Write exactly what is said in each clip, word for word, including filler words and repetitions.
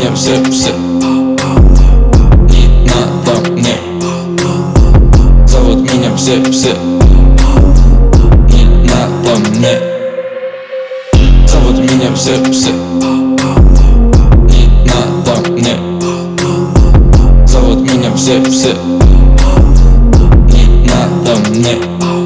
меня все-все, не надо мне. Зовут меня все-все, не надо мне. Зовут меня все-все, не надо мне. Зовут меня все-все, не надо мне.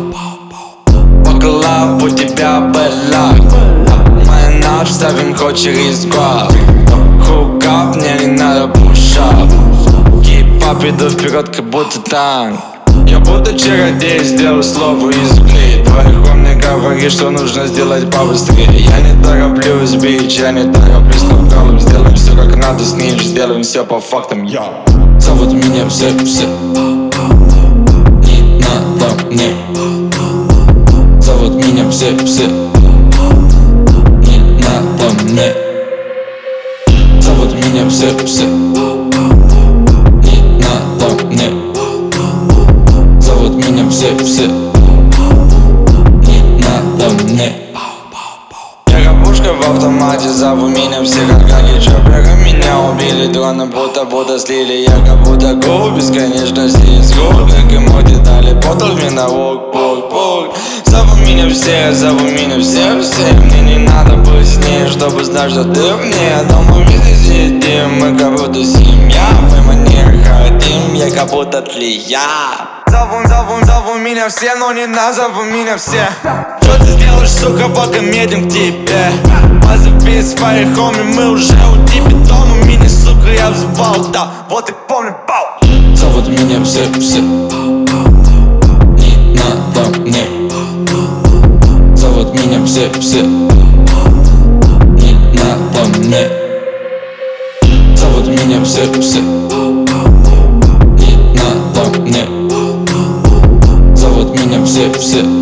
Поклав у тебя беляк, мы наш ставим ход через год. Хукап, мне не надо пушап. Кипап, иду вперед, как будто танк. Я буду чародей, сделаю слово из углей. Твоих ум мне говорит, что нужно сделать побыстрее. Я не тороплюсь, бич, я не тороплюсь, но в сделаем все как надо, снич, сделаем все по фактам, я. Зовут меня все-все, не надо мне. Зовут меня все-все, не надо мне. Зовут меня все-все, не надо мне. Зовут меня все-все, не надо мне. Я рабушка в автомате, зову меня все как раки чопера. Меня убили дроны, будто будто слили. Я как будто губ, бесконечности из губ. Как эмоти дали, потол мне на вок, пук, пук. Зову меня все, зову меня все, все. Мне не надо быть с ней, чтобы знать, что ты мне. Дома вместе сидим, мы как будто семья. В манере хотим, я как будто тлея. Зову, зову, зову меня все, но не назову меня все. Что ты сделаешь, сука, пока медим к тебе? Позови своих хоми, мы уже у тебя дома. Меня, сука, я взывал, да, вот и помню, бау. Зовут меня все-все, не надо мне. Зовут меня все-все, не надо мне. Зовут меня все-все, не надо мне. Зовут меня все-все.